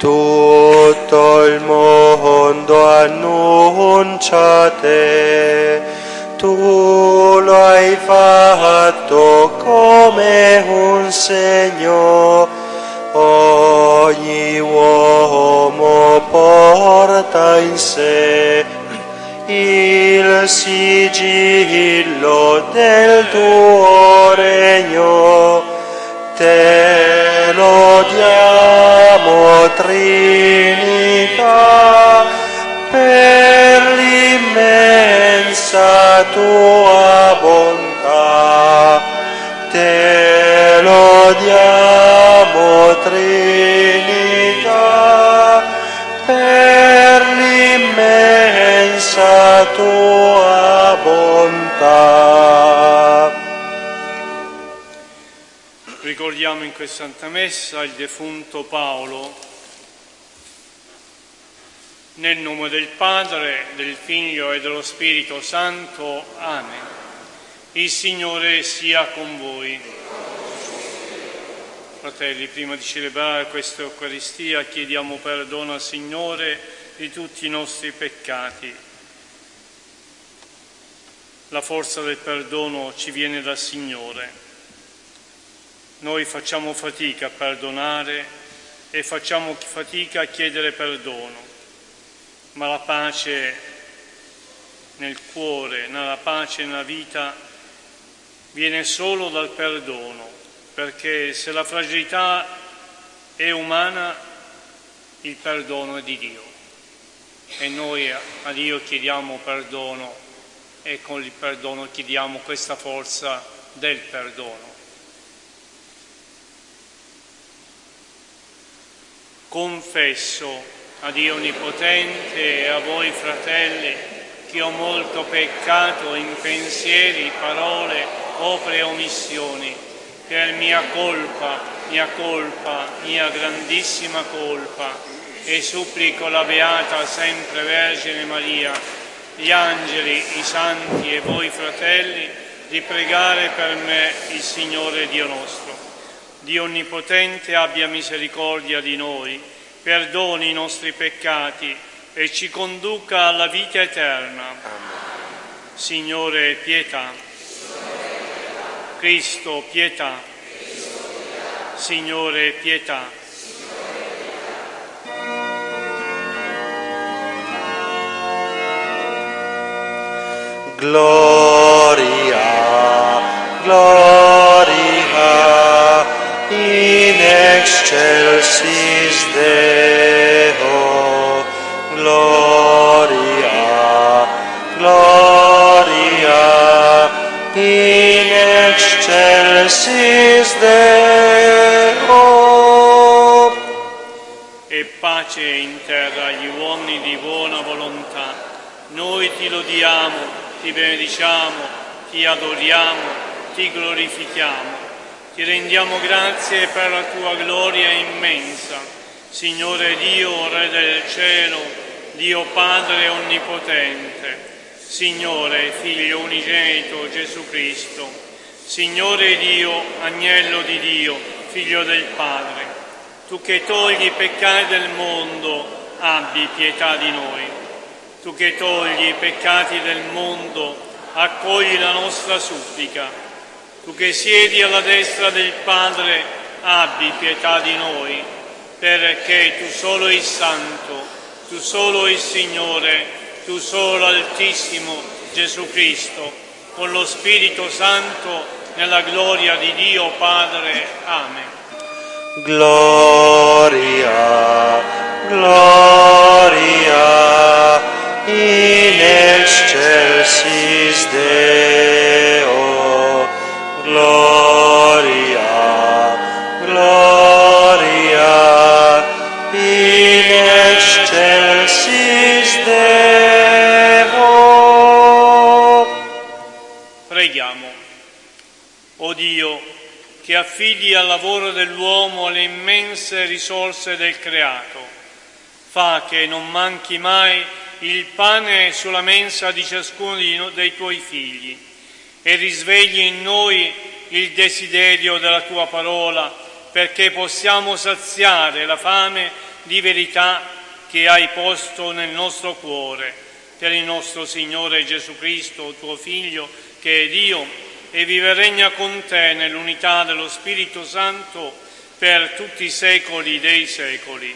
tutto il mondo annuncia te, tu lo hai fatto come un segno, ogni uomo porta in sé il sigillo del tuo regno, te lo diamo Trinità, per l'immensa tua bontà, te lo diamo Trinità, per l'immensa tua bontà. Ricordiamo in questa Santa Messa il defunto Paolo. Nel nome del Padre, del Figlio e dello Spirito Santo. Amen. Il Signore sia con voi. Fratelli, prima di celebrare questa Eucaristia chiediamo perdono al Signore di tutti i nostri peccati. La forza del perdono ci viene dal Signore. Noi facciamo fatica a perdonare e facciamo fatica a chiedere perdono, ma la pace nel cuore, la pace nella vita viene solo dal perdono, perché se la fragilità è umana, il perdono è di Dio. E noi a Dio chiediamo perdono e con il perdono chiediamo questa forza del perdono. Confesso a Dio Onnipotente e a voi fratelli che ho molto peccato in pensieri, parole, opere e omissioni, per mia grandissima colpa, e supplico la Beata sempre Vergine Maria, gli angeli, i santi e voi fratelli di pregare per me il Signore Dio nostro. Dio Onnipotente abbia misericordia di noi, perdoni i nostri peccati e ci conduca alla vita eterna. Amen. Signore, pietà. Cristo, pietà. Signore, pietà. Gloria, gloria in excelsis Deo, gloria, gloria in excelsis Deo. E pace in terra agli uomini di buona volontà. Noi ti lodiamo, ti benediciamo, ti adoriamo, ti glorifichiamo. Ti rendiamo grazie per la tua gloria immensa, Signore Dio, Re del cielo, Dio Padre onnipotente, Signore, Figlio unigenito Gesù Cristo, Signore Dio, Agnello di Dio, Figlio del Padre, tu che togli i peccati del mondo, abbi pietà di noi. Tu che togli i peccati del mondo, accogli la nostra supplica. Tu che siedi alla destra del Padre, abbi pietà di noi, perché tu solo il Santo, tu solo il Signore, tu solo Altissimo Gesù Cristo, con lo Spirito Santo, nella gloria di Dio Padre. Amen. Gloria, gloria in excelsis Deo. Gloria, gloria in excelsis Deo. Preghiamo. O Dio, che affidi al lavoro dell'uomo le immense risorse del creato, fa che non manchi mai il pane sulla mensa di ciascuno dei tuoi figli, e risvegli in noi il desiderio della tua parola, perché possiamo saziare la fame di verità che hai posto nel nostro cuore, per il nostro Signore Gesù Cristo, tuo Figlio, che è Dio, e vive e regna con te nell'unità dello Spirito Santo per tutti i secoli dei secoli.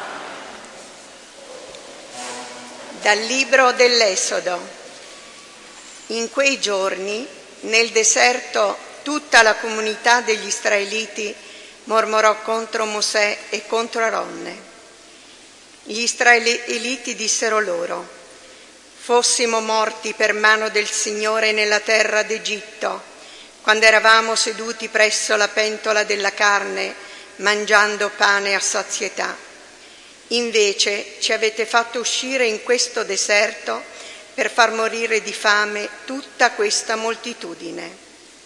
Dal libro dell'Esodo. In quei giorni, nel deserto, tutta la comunità degli Israeliti mormorò contro Mosè e contro Aronne. Gli Israeliti dissero loro: fossimo morti per mano del Signore nella terra d'Egitto, quando eravamo seduti presso la pentola della carne, mangiando pane a sazietà. Invece ci avete fatto uscire in questo deserto per far morire di fame tutta questa moltitudine.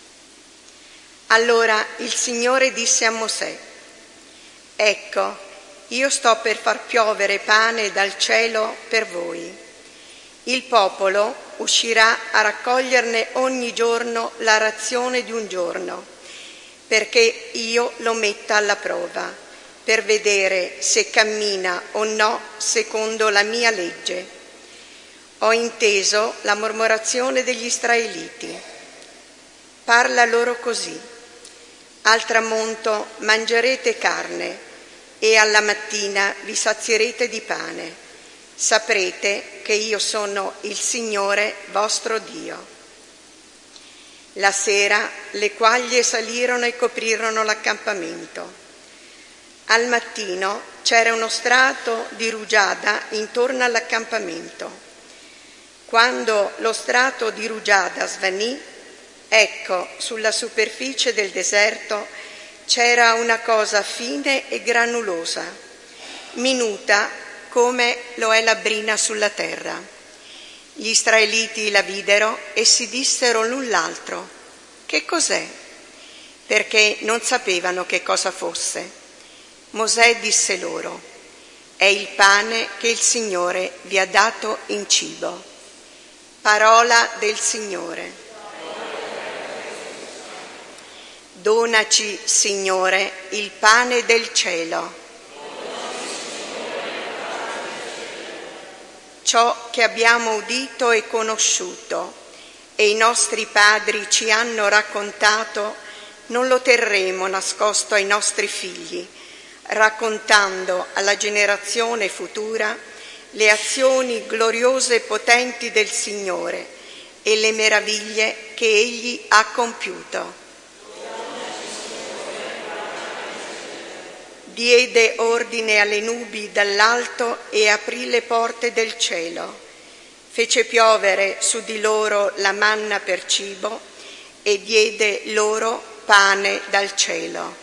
Allora il Signore disse a Mosè: ecco, io sto per far piovere pane dal cielo per voi. Il popolo uscirà a raccoglierne ogni giorno la razione di un giorno, perché io lo metta alla prova, per vedere se cammina o no secondo la mia legge. Ho inteso la mormorazione degli Israeliti. Parla loro così: al tramonto mangerete carne e alla mattina vi sazierete di pane. Saprete che io sono il Signore vostro Dio. La sera le quaglie salirono e coprirono l'accampamento. Al mattino c'era uno strato di rugiada intorno all'accampamento. Quando lo strato di rugiada svanì, ecco, sulla superficie del deserto c'era una cosa fine e granulosa, minuta come lo è la brina sulla terra. Gli Israeliti la videro e si dissero l'un l'altro: che cos'è? Perché non sapevano che cosa fosse. Mosè disse loro: è il pane che il Signore vi ha dato in cibo. Parola del Signore. Donaci, Signore, il pane del cielo. Ciò che abbiamo udito e conosciuto e i nostri padri ci hanno raccontato non lo terremo nascosto ai nostri figli, raccontando alla generazione futura le azioni gloriose e potenti del Signore e le meraviglie che Egli ha compiuto. Diede ordine alle nubi dall'alto e aprì le porte del cielo. Fece piovere su di loro la manna per cibo e diede loro pane dal cielo.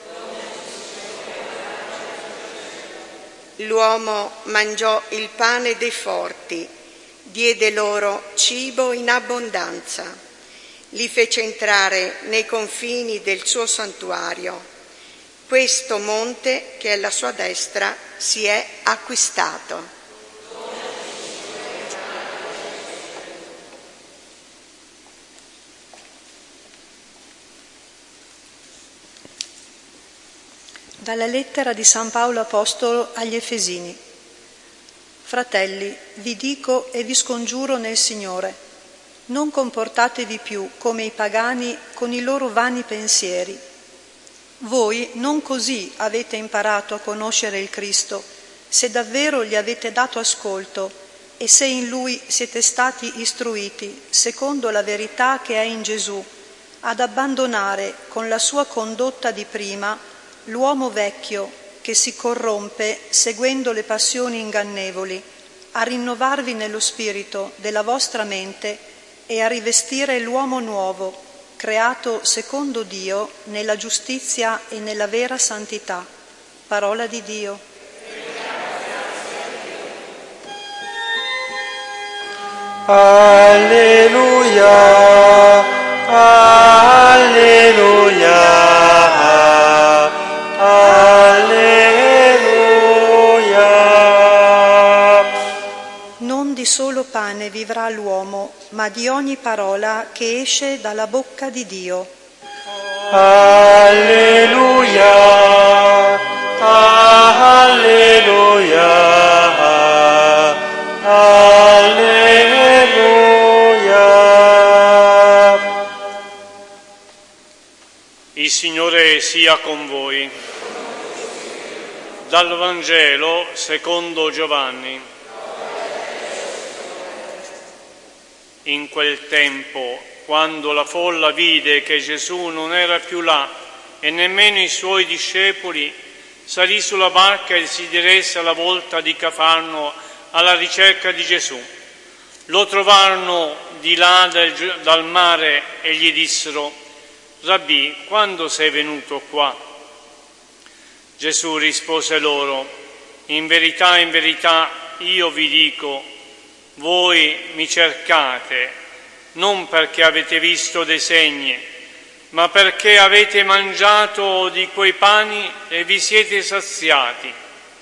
L'uomo mangiò il pane dei forti, diede loro cibo in abbondanza, li fece entrare nei confini del suo santuario. Questo monte che è alla sua destra si è acquistato. Dalla lettera di San Paolo Apostolo agli Efesini. Fratelli, vi dico e vi scongiuro nel Signore: non comportatevi più come i pagani con i loro vani pensieri. Voi non così avete imparato a conoscere il Cristo, se davvero gli avete dato ascolto e se in Lui siete stati istruiti, secondo la verità che è in Gesù, ad abbandonare con la sua condotta di prima l'uomo vecchio che si corrompe seguendo le passioni ingannevoli, a rinnovarvi nello spirito della vostra mente e a rivestire l'uomo nuovo, creato secondo Dio nella giustizia e nella vera santità. Parola di Dio. Alleluia, alleluia. Alleluia. Non di solo pane vivrà l'uomo, ma di ogni parola che esce dalla bocca di Dio. Alleluia, alleluia. sia con voi. Dal Vangelo secondo Giovanni. In quel tempo, quando la folla vide che Gesù non era più là e nemmeno i suoi discepoli, salì sulla barca e si diresse alla volta di Cafarno alla ricerca di Gesù. Lo trovarono di là dal mare e gli dissero: Rabbì, quando sei venuto qua? Gesù rispose loro: in verità, io vi dico, voi mi cercate, non perché avete visto dei segni, ma perché avete mangiato di quei pani e vi siete saziati.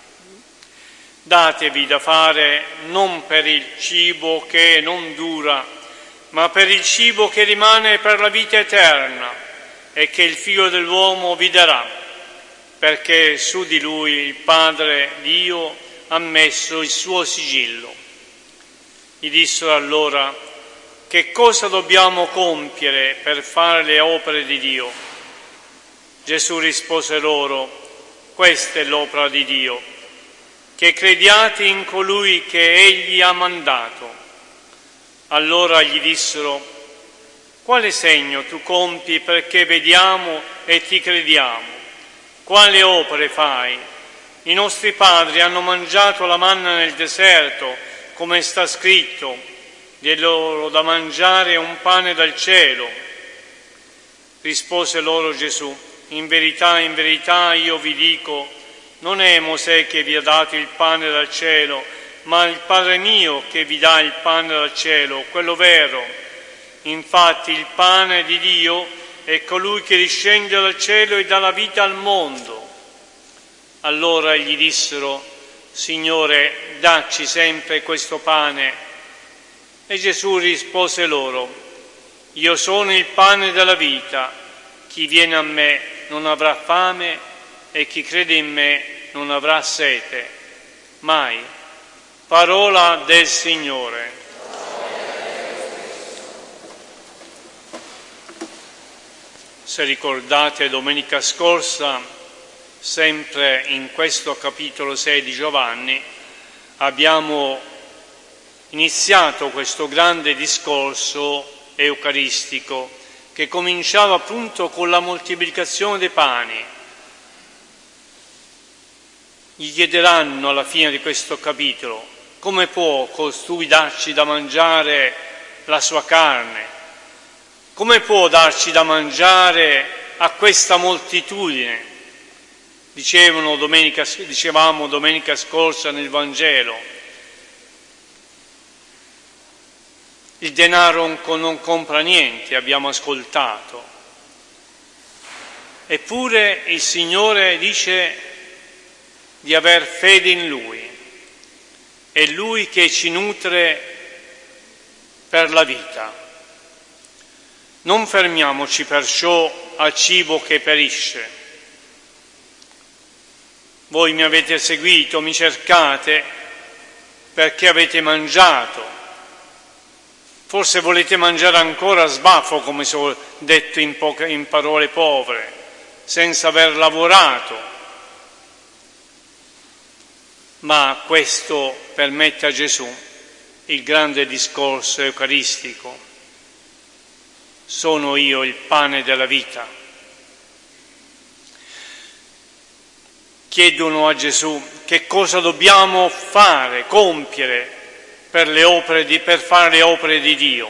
Datevi da fare non per il cibo che non dura, ma per il cibo che rimane per la vita eterna e che il Figlio dell'uomo vi darà, perché su di lui il Padre Dio ha messo il suo sigillo. Gli dissero allora: che cosa dobbiamo compiere per fare le opere di Dio? Gesù rispose loro: questa è l'opera di Dio, che crediate in colui che Egli ha mandato. Allora gli dissero: quale segno tu compi perché vediamo e ti crediamo? Quali opere fai? I nostri padri hanno mangiato la manna nel deserto, come sta scritto: diè loro da mangiare un pane dal cielo. Rispose loro Gesù: in verità, io vi dico, non è Mosè che vi ha dato il pane dal cielo, ma il Padre mio che vi dà il pane dal cielo, quello vero. Infatti il pane di Dio è colui che discende dal cielo e dà la vita al mondo. Allora gli dissero: Signore, dacci sempre questo pane. E Gesù rispose loro: io sono il pane della vita, chi viene a me non avrà fame e chi crede in me non avrà sete mai. Parola del Signore. Se ricordate, domenica scorsa, sempre in questo capitolo 6 di Giovanni, abbiamo iniziato questo grande discorso eucaristico che cominciava appunto con la moltiplicazione dei pani. Gli chiederanno alla fine di questo capitolo: come può costui darci da mangiare la sua carne? Come può darci da mangiare a questa moltitudine? Dicevamo domenica scorsa nel Vangelo: il denaro non compra niente, abbiamo ascoltato. Eppure il Signore dice di aver fede in Lui. È Lui che ci nutre per la vita. Non fermiamoci perciò al cibo che perisce. Voi mi avete seguito, mi cercate perché avete mangiato. Forse volete mangiare ancora a sbaffo, come sono detto in parole povere, senza aver lavorato. Ma questo permette a Gesù il grande discorso eucaristico: sono io il pane della vita. Chiedono a Gesù che cosa dobbiamo fare, compiere per fare le opere di Dio.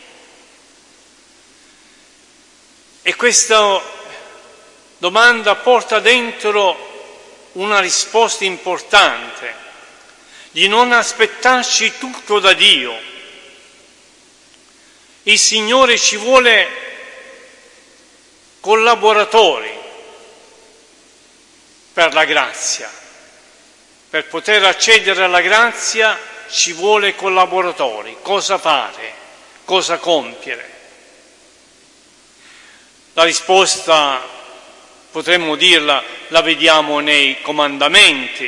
E questa domanda porta dentro una risposta importante: di non aspettarci tutto da Dio. Il Signore ci vuole collaboratori per la grazia. Per poter accedere alla grazia ci vuole collaboratori. Cosa fare? Cosa compiere? La risposta, potremmo dirla, la vediamo nei comandamenti.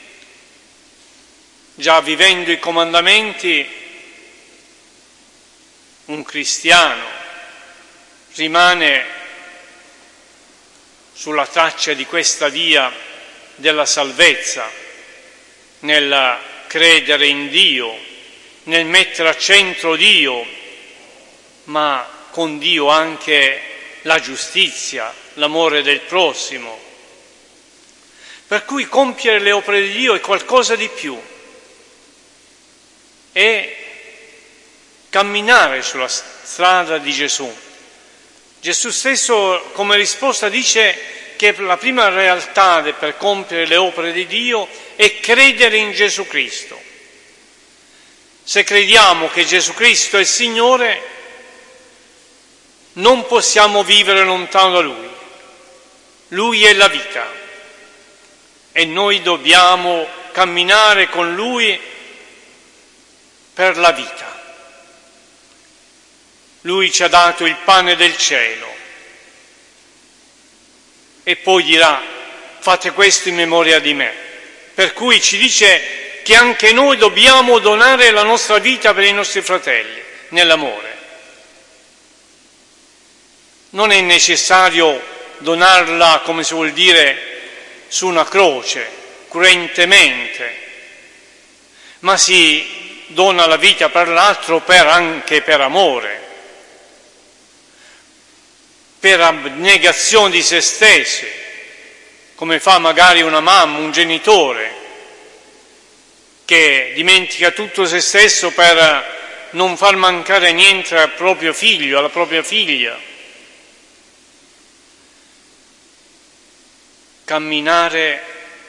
Già vivendo i comandamenti, un cristiano rimane sulla traccia di questa via della salvezza, nel credere in Dio, nel mettere a centro Dio, ma con Dio anche la giustizia, l'amore del prossimo. Per cui compiere le opere di Dio è qualcosa di più, è camminare sulla strada di Gesù. Gesù stesso come risposta dice che la prima realtà per compiere le opere di Dio è credere in Gesù Cristo. Se crediamo che Gesù Cristo è il Signore, non possiamo vivere lontano da Lui. Lui è la vita e noi dobbiamo camminare con Lui per la vita. Lui ci ha dato il pane del cielo e poi dirà: fate questo in memoria di me. Per cui ci dice che anche noi dobbiamo donare la nostra vita per i nostri fratelli nell'amore. Non è necessario donarla, come si vuol dire, su una croce, cruentemente, ma si dona la vita per l'altro anche per amore, per abnegazione di se stessi, come fa magari una mamma, un genitore, che dimentica tutto se stesso per non far mancare niente al proprio figlio, alla propria figlia. Camminare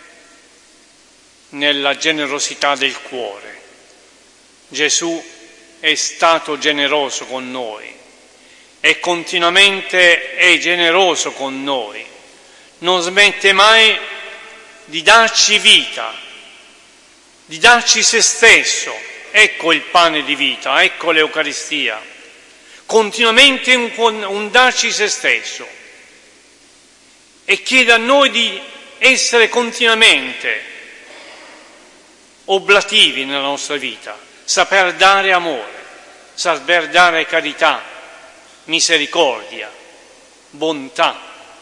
nella generosità del cuore. Gesù è stato generoso con noi e continuamente è generoso con noi, non smette mai di darci vita, di darci se stesso. Ecco il pane di vita, ecco l'Eucaristia, continuamente un darci se stesso, e chiede a noi di essere continuamente oblativi nella nostra vita, saper dare amore, saper dare carità, misericordia, bontà.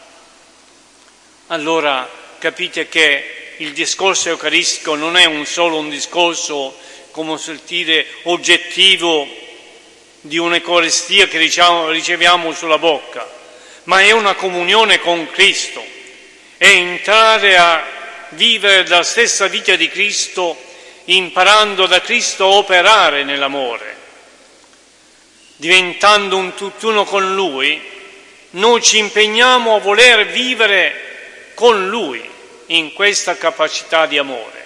Allora capite che il discorso eucaristico non è solo un discorso, come si dire, oggettivo di un'Eucaristia che riceviamo sulla bocca, ma è una comunione con Cristo, è entrare a vivere la stessa vita di Cristo, imparando da Cristo a operare nell'amore. Diventando un tutt'uno con Lui, noi ci impegniamo a voler vivere con Lui in questa capacità di amore.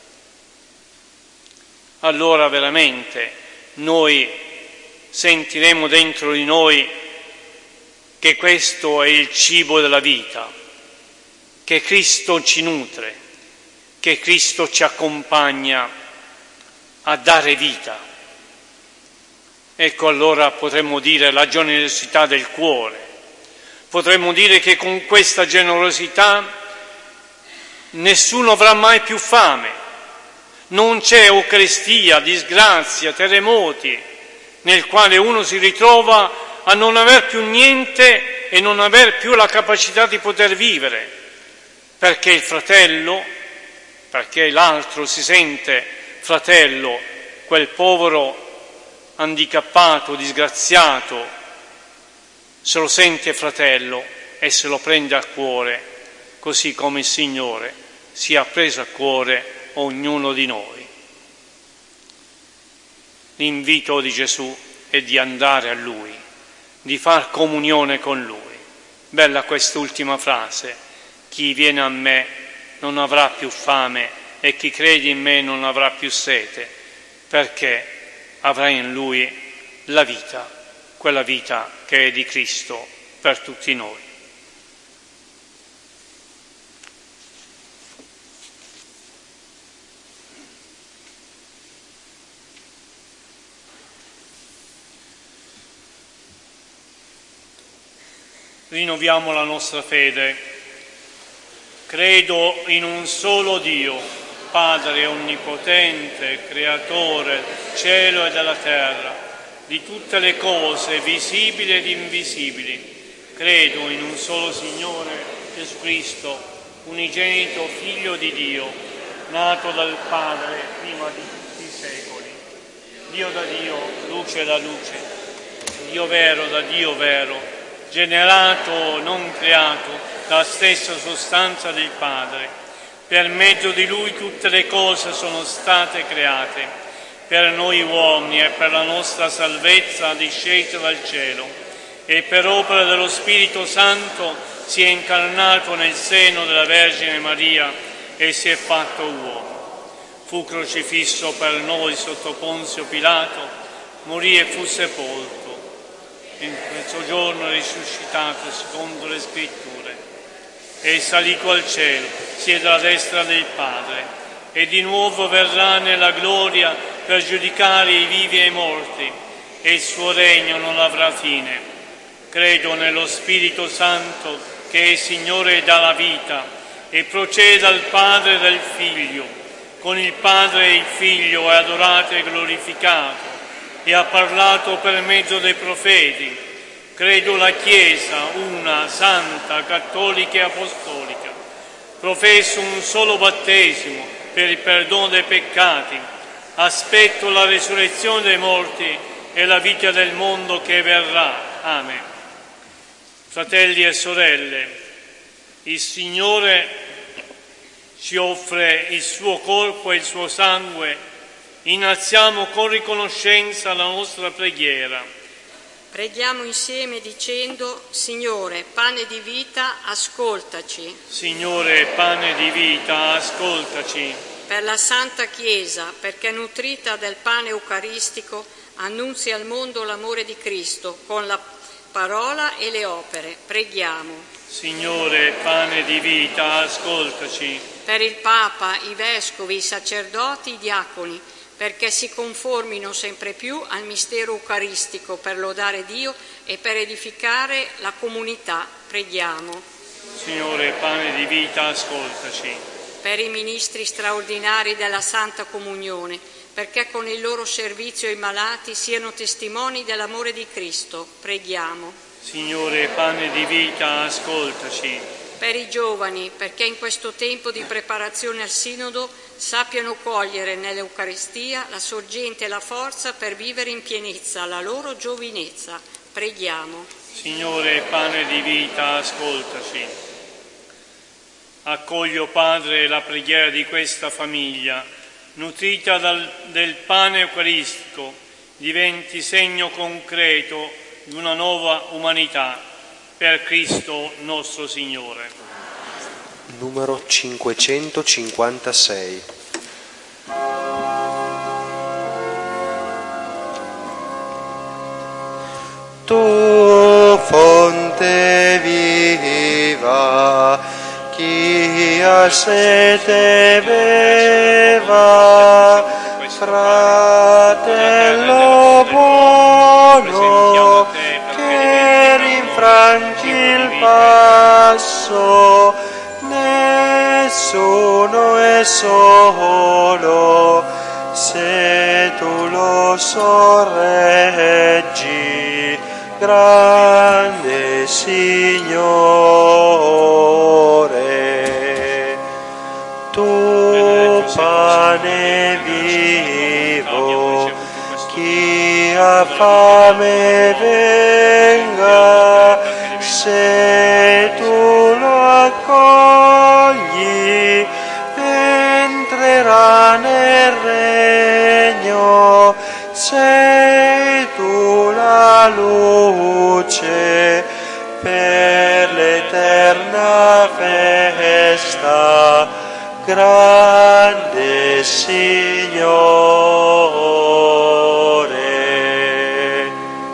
Allora veramente noi sentiremo dentro di noi che questo è il cibo della vita, che Cristo ci nutre, che Cristo ci accompagna a dare vita. Ecco, allora potremmo dire la generosità del cuore. Potremmo dire che con questa generosità nessuno avrà mai più fame. Non c'è Eucaristia, disgrazia, terremoti, nel quale uno si ritrova a non aver più niente e non aver più la capacità di poter vivere, perché il fratello, perché l'altro si sente fratello, quel povero handicappato, disgraziato, se lo sente fratello e se lo prende a cuore, così come il Signore si è preso a cuore ognuno di noi. L'invito di Gesù è di andare a Lui, di far comunione con Lui. Bella quest'ultima frase: chi viene a me non avrà più fame e chi crede in me non avrà più sete, perché avrà in Lui la vita, quella vita che è di Cristo per tutti noi. Rinnoviamo la nostra fede. Credo in un solo Dio, Padre onnipotente, creatore del cielo e della terra, di tutte le cose visibili ed invisibili. Credo in un solo Signore, Gesù Cristo, unigenito Figlio di Dio, nato dal Padre prima di tutti i secoli, Dio da Dio, luce da luce, Dio vero da Dio vero, generato, non creato, dalla stessa sostanza del Padre. Per mezzo di Lui tutte le cose sono state create, per noi uomini e per la nostra salvezza discesa dal cielo, e per opera dello Spirito Santo si è incarnato nel seno della Vergine Maria e si è fatto uomo. Fu crocifisso per noi sotto Ponzio Pilato, morì e fu sepolto. In questo giorno risuscitato secondo le Scritture, e salito al cielo, siede alla destra del Padre, e di nuovo verrà nella gloria per giudicare i vivi e i morti, e il suo regno non avrà fine. Credo nello Spirito Santo, che è Signore e dà la vita, e procede dal Padre e dal Figlio. Con il Padre e il Figlio è adorato e glorificato, e ha parlato per mezzo dei profeti. Credo la Chiesa, una, santa, cattolica e apostolica. Professo un solo battesimo per il perdono dei peccati. Aspetto la resurrezione dei morti e la vita del mondo che verrà. Amen. Fratelli e sorelle, il Signore ci offre il suo corpo e il suo sangue. Innalziamo con riconoscenza la nostra preghiera. Preghiamo insieme dicendo: Signore, pane di vita, ascoltaci. Signore, pane di vita, ascoltaci. Per la Santa Chiesa, perché nutrita del pane eucaristico, annunzi al mondo l'amore di Cristo con la parola e le opere. Preghiamo. Signore, pane di vita, ascoltaci. Per il Papa, i Vescovi, i sacerdoti, i diaconi, perché si conformino sempre più al mistero eucaristico per lodare Dio e per edificare la comunità. Preghiamo. Signore, pane di vita, ascoltaci. Per i ministri straordinari della Santa Comunione, perché con il loro servizio ai malati siano testimoni dell'amore di Cristo. Preghiamo. Signore, pane di vita, ascoltaci. Per i giovani, perché in questo tempo di preparazione al Sinodo sappiano cogliere nell'Eucaristia la sorgente e la forza per vivere in pienezza la loro giovinezza. Preghiamo. Signore, pane di vita, ascoltaci. Accoglio, Padre, la preghiera di questa famiglia, nutrita del pane eucaristico, diventi segno concreto di una nuova umanità, per Cristo nostro Signore. Numero 556. Tu fonte viva, chi ha sete beva, fratello buono, che rinfrangi il passo, nessuno è solo, se tu lo sorreggi, grande Signore. Tu pane vivo, chi ha fame venga, se tu lo accogli entrerà nel regno, sei tu la luce per l'eterna festa, grande Signore.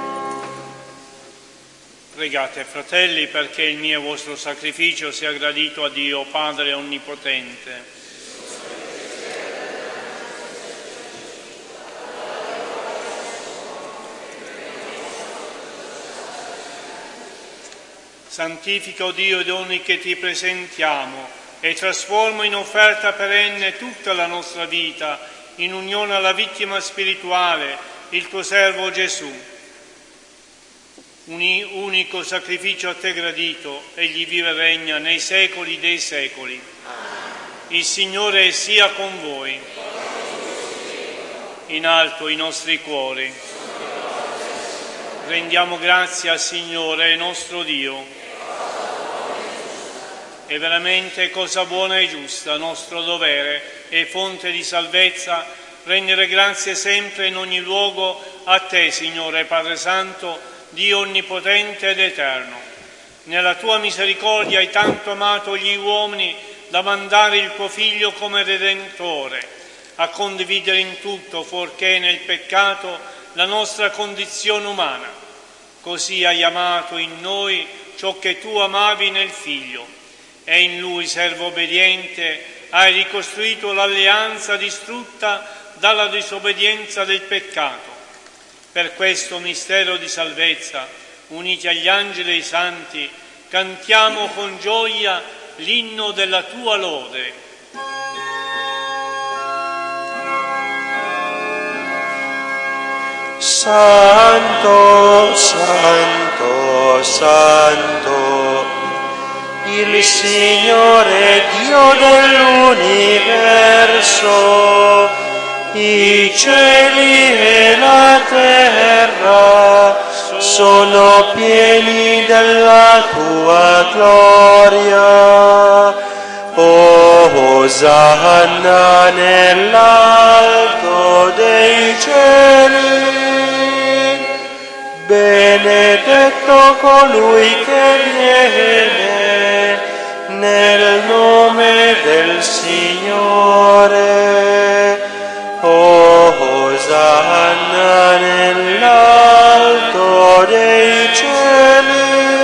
Pregate, fratelli, perché il mio e vostro sacrificio sia gradito a Dio Padre Onnipotente. Santifica, o Dio, i doni che ti presentiamo e trasforma in offerta perenne tutta la nostra vita, in unione alla vittima spirituale, il tuo servo Gesù. unico sacrificio a te gradito, egli vive e regna nei secoli dei secoli. Il Signore sia con voi. In alto i nostri cuori. Rendiamo grazie al Signore nostro Dio. È veramente cosa buona e giusta, nostro dovere e fonte di salvezza, rendere grazie sempre in ogni luogo a te, Signore Padre Santo, Dio onnipotente ed eterno. Nella tua misericordia hai tanto amato gli uomini da mandare il tuo Figlio come Redentore, a condividere in tutto, fuorché nel peccato, la nostra condizione umana. Così hai amato in noi ciò che tu amavi nel Figlio, e in Lui, servo obbediente, hai ricostruito l'alleanza distrutta dalla disobbedienza del peccato. Per questo mistero di salvezza, uniti agli angeli e ai santi, cantiamo con gioia l'inno della tua lode. Santo, Santo, Santo, il Signore Dio dell'universo, i cieli e la terra sono pieni della tua gloria. Osanna nell'alto dei cieli, benedetto colui che viene nel nome del Signore. Osanna nell'alto dei cieli.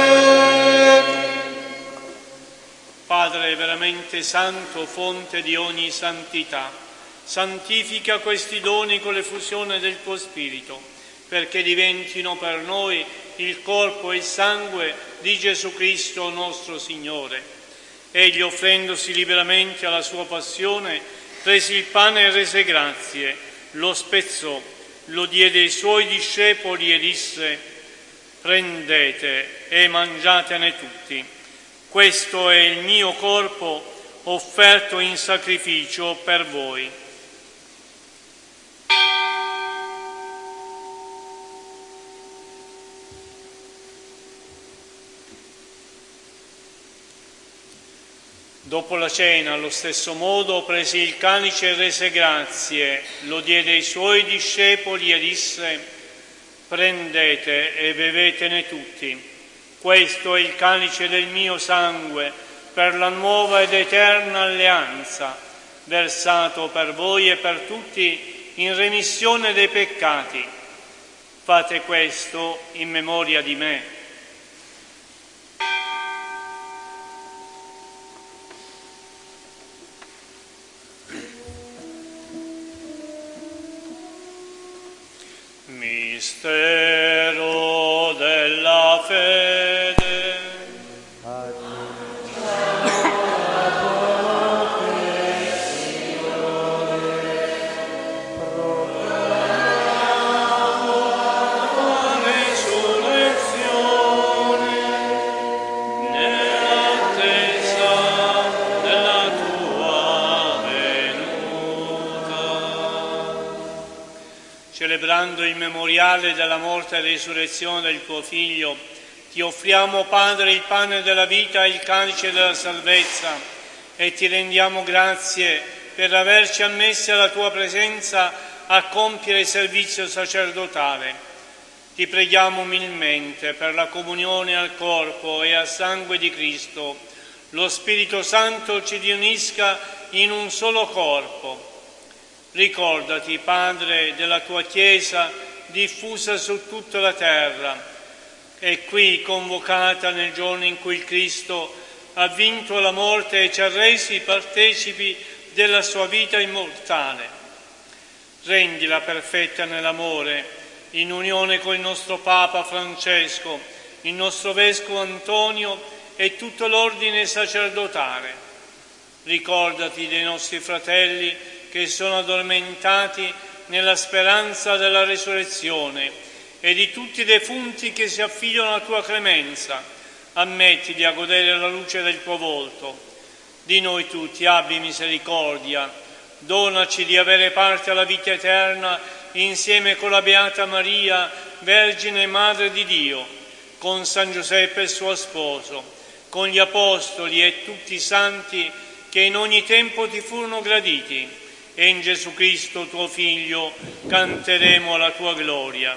Padre veramente santo, fonte di ogni santità, santifica questi doni con l'effusione del tuo Spirito, perché diventino per noi il corpo e il sangue di Gesù Cristo nostro Signore. Egli, offrendosi liberamente alla sua passione, prese il pane e rese grazie, lo spezzò, lo diede ai suoi discepoli e disse: prendete e mangiatene tutti. Questo è il mio corpo offerto in sacrificio per voi. Dopo la cena, allo stesso modo, prese il calice e rese grazie, lo diede ai suoi discepoli e disse: prendete e bevetene tutti. Questo è il calice del mio sangue, per la nuova ed eterna alleanza, versato per voi e per tutti in remissione dei peccati. Fate questo in memoria di me. Mistero della fede. Celebrando il memoriale della morte e risurrezione del tuo Figlio, ti offriamo, Padre, il pane della vita e il calice della salvezza, e ti rendiamo grazie per averci ammessi alla tua presenza a compiere il servizio sacerdotale. Ti preghiamo umilmente per la comunione al corpo e al sangue di Cristo. Lo Spirito Santo ci riunisca in un solo corpo. Ricordati, Padre, della tua Chiesa diffusa su tutta la terra e qui convocata nel giorno in cui il Cristo ha vinto la morte e ci ha resi partecipi della sua vita immortale. Rendila perfetta nell'amore, in unione con il nostro Papa Francesco, il nostro Vescovo Antonio e tutto l'ordine sacerdotale. Ricordati dei nostri fratelli che sono addormentati nella speranza della resurrezione e di tutti i defunti che si affidano alla tua clemenza, ammettili a godere la luce del tuo volto. Di noi tutti abbi misericordia, donaci di avere parte alla vita eterna insieme con la Beata Maria, Vergine e Madre di Dio, con San Giuseppe suo sposo, con gli Apostoli e tutti i santi che in ogni tempo ti furono graditi, e in Gesù Cristo tuo Figlio canteremo la tua gloria.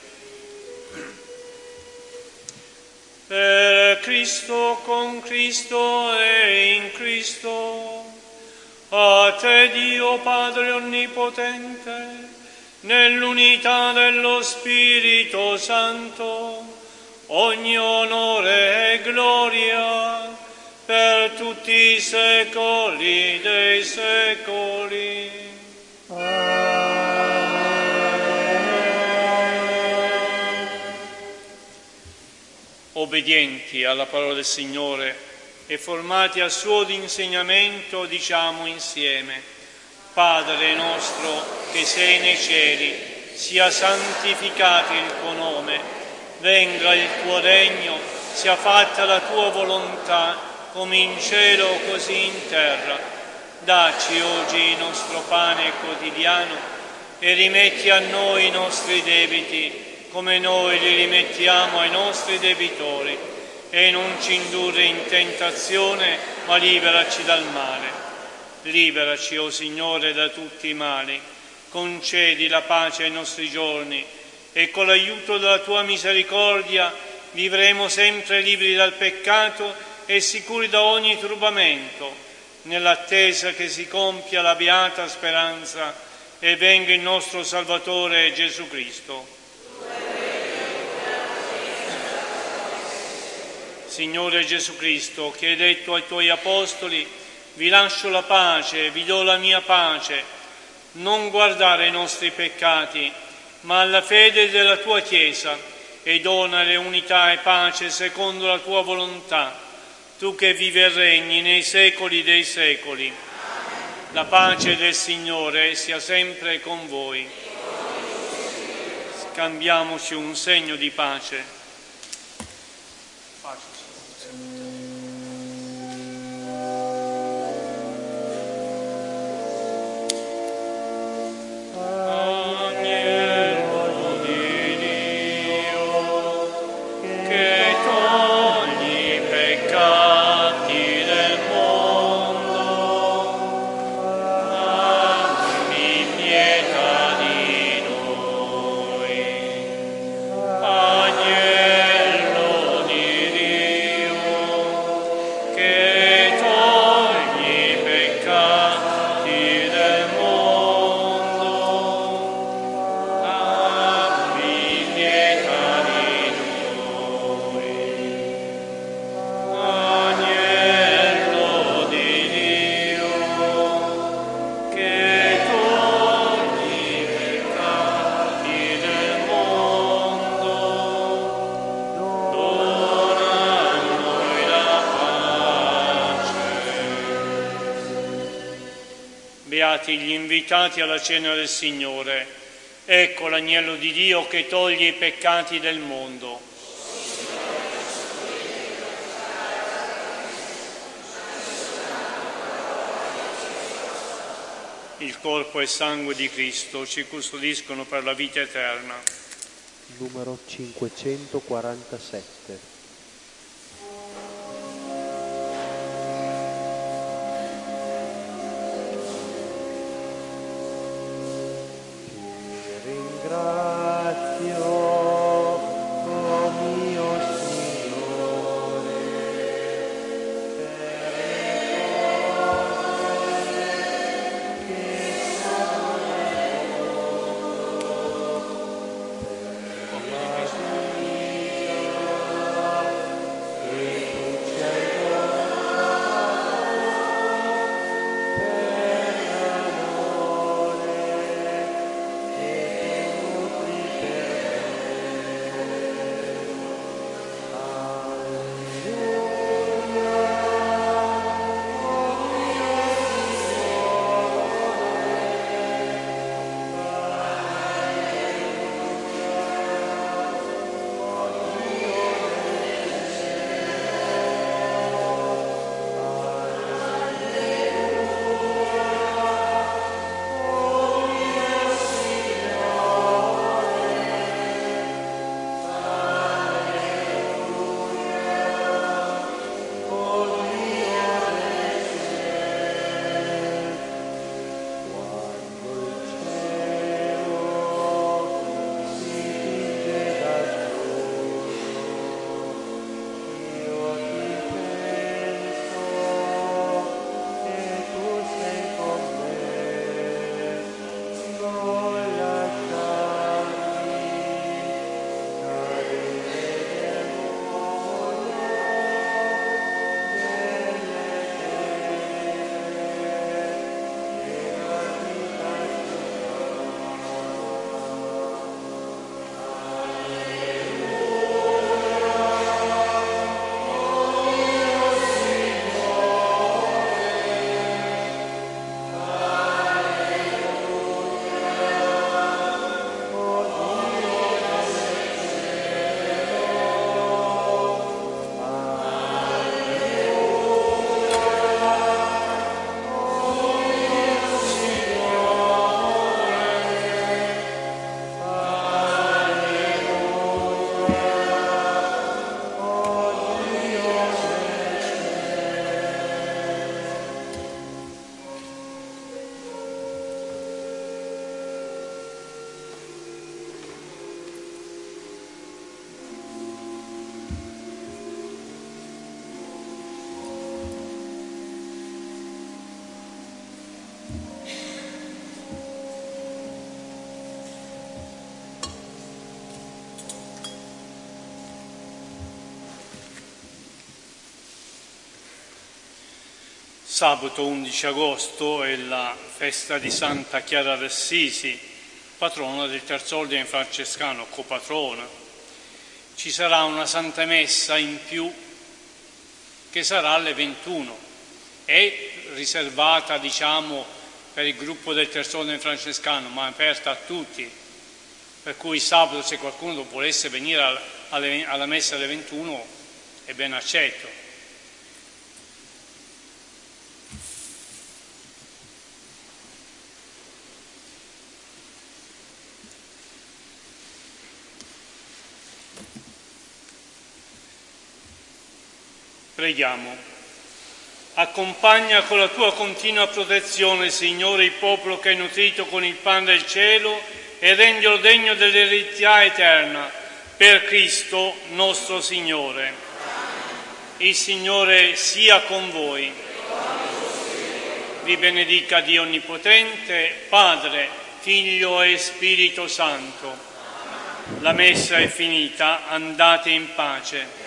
Per Cristo, con Cristo e in Cristo, a te Dio Padre Onnipotente, nell'unità dello Spirito Santo, ogni onore e gloria per tutti i secoli dei secoli. Obbedienti alla parola del Signore e formati al suo insegnamento, diciamo insieme: Padre nostro che sei nei cieli, sia santificato il tuo nome, venga il tuo regno, sia fatta la tua volontà, come in cielo così in terra. Dacci oggi il nostro pane quotidiano e rimetti a noi i nostri debiti, come noi li rimettiamo ai nostri debitori, e non ci indurre in tentazione, ma liberaci dal male. Liberaci, o Signore, da tutti i mali, concedi la pace ai nostri giorni, e con l'aiuto della tua misericordia vivremo sempre liberi dal peccato e sicuri da ogni turbamento, nell'attesa che si compia la beata speranza e venga il nostro Salvatore Gesù Cristo. Signore Gesù Cristo, che hai detto ai tuoi apostoli: vi lascio la pace, vi do la mia pace, non guardare ai nostri peccati, ma alla fede della tua Chiesa, e donale unità e pace secondo la tua volontà, tu che vivi e regni nei secoli dei secoli. La pace del Signore sia sempre con voi. Scambiamoci un segno di pace. Beati gli invitati alla cena del Signore. Ecco l'agnello di Dio che toglie i peccati del mondo. Il corpo e sangue di Cristo ci custodiscono per la vita eterna. Numero 547. Sabato 11 agosto è la festa di Santa Chiara d'Assisi, patrona del Terzo Ordine Francescano, copatrona. Ci sarà una Santa Messa in più che sarà alle 21. È riservata, per il gruppo del Terzo Ordine Francescano, ma è aperta a tutti. Per cui sabato, se qualcuno volesse venire alla Messa alle 21, è ben accetto. Preghiamo. Accompagna con la tua continua protezione, Signore, il popolo che hai nutrito con il pane del cielo e rendilo degno dell'eredità eterna, per Cristo nostro Signore. Il Signore sia con voi. Vi benedica Dio Onnipotente, Padre, Figlio e Spirito Santo. La messa è finita, andate in pace.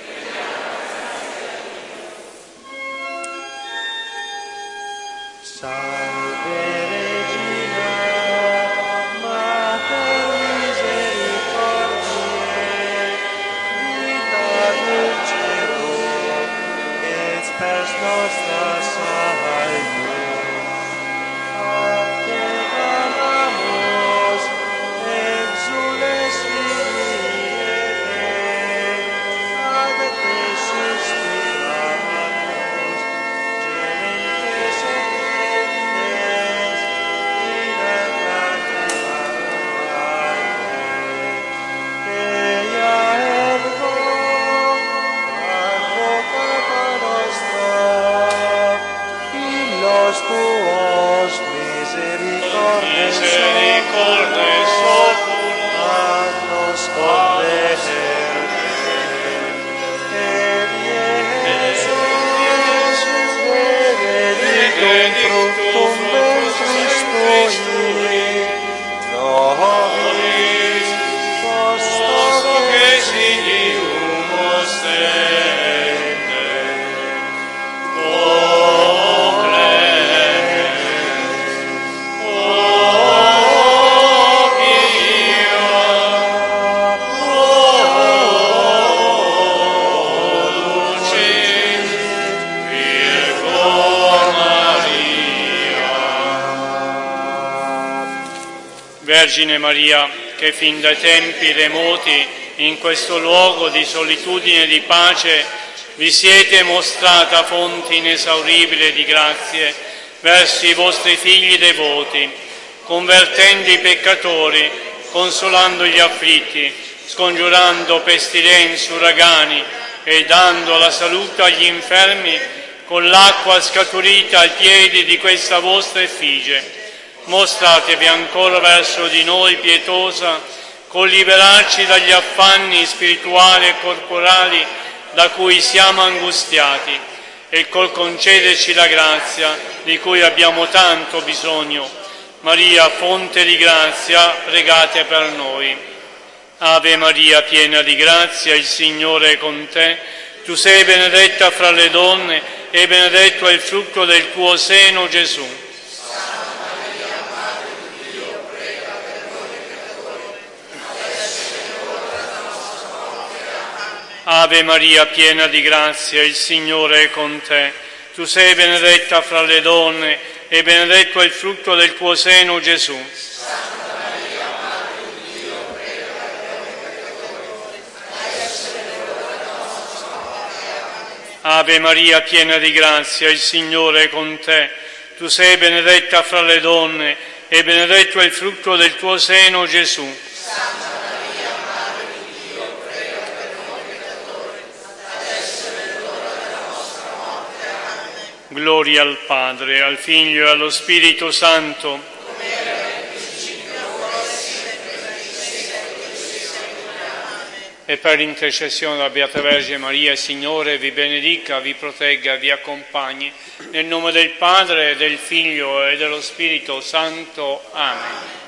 Salve Regina, Mater misericordiae, vita dulcedo, et spes nostra salvo. A te clamamus, exules Filiae, ad te suspiramus, gementes et tuos misericordes oculat nos convertere, et Iesus benedictum fructum ventris tui, nobis posto que sinium ostende. Vergine Maria, che fin dai tempi remoti in questo luogo di solitudine e di pace vi siete mostrata fonte inesauribile di grazie verso i vostri figli devoti, convertendo i peccatori, consolando gli afflitti, scongiurando pestilenze, uragani e dando la salute agli infermi con l'acqua scaturita ai piedi di questa vostra effigie. Mostratevi ancora verso di noi pietosa, col liberarci dagli affanni spirituali e corporali da cui siamo angustiati e col concederci la grazia di cui abbiamo tanto bisogno. Maria, fonte di grazia, pregate per noi. Ave Maria, piena di grazia, il Signore è con te. Tu sei benedetta fra le donne e benedetto è il frutto del tuo seno, Gesù. Ave Maria, piena di grazia, il Signore è con te. Tu sei benedetta fra le donne e benedetto è il frutto del tuo seno, Gesù. Santa Maria, Madre di Dio, prega per noi peccatori, adesso è l'ora della nostra morte. Amen. Ave Maria, piena di grazia, il Signore è con te. Tu sei benedetta fra le donne e benedetto è il frutto del tuo seno, Gesù. Santa Maria, Madre di Dio, prega per noi peccatori, adesso è l'ora della nostra morte. Amen. Gloria al Padre, al Figlio e allo Spirito Santo. Come era nel principio, ora e sempre, per i secoli dei secoli. Amen. E per l'intercessione della Beata Vergine Maria, il Signore vi benedica, vi protegga, vi accompagni. Nel nome del Padre, del Figlio e dello Spirito Santo. Amen.